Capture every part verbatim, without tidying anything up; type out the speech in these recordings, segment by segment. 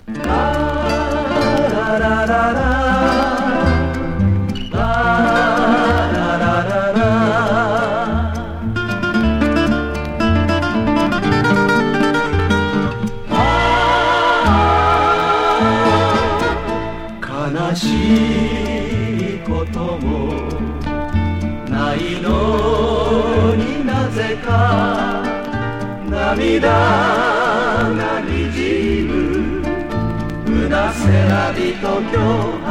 悲しいこともないのになぜか涙がにじむうなせらびと今日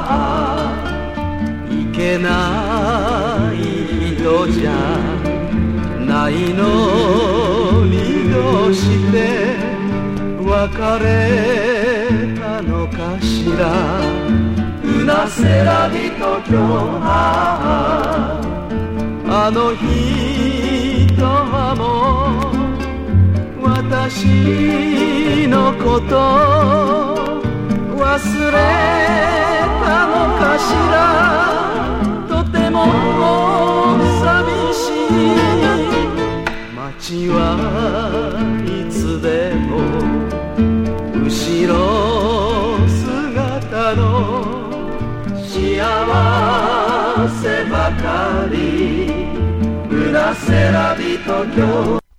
いけないのじゃないのにどうして別れたのかしらうなせらびと今日あの人はもう私のこと忘れたのかしらとても寂しい街はいつでも後ろ姿の幸せばかりうなせらびと今日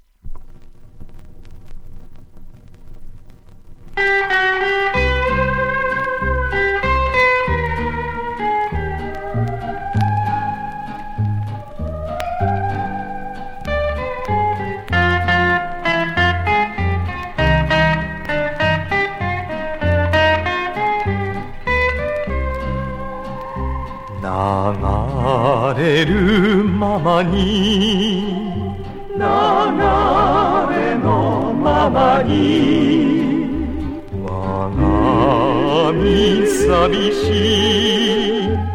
流れるままに流れのままに我が身寂しい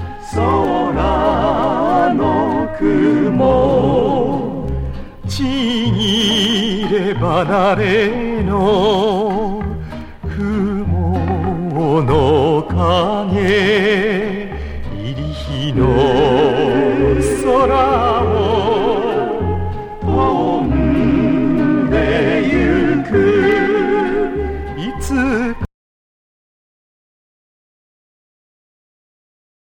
空の雲ちぎれ離れの雲の影入り日の空